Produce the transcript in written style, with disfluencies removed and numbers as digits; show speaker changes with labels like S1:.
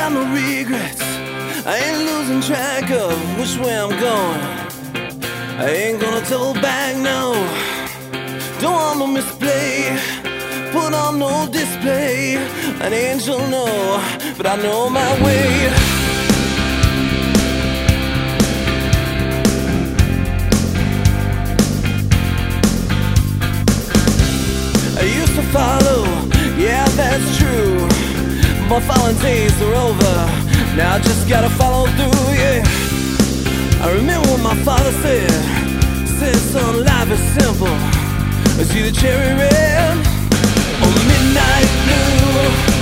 S1: got no regrets. I ain't losing track of which way I'm going. I ain't gonna double back, no. Don't want no misplay, put on no display. An angel, no, but I know my way. I used to follow, yeah, that's true. My following days are over. Now I just gotta follow through, yeah. I remember what my father said, son, life is simple. I see the cherry red or midnight blue.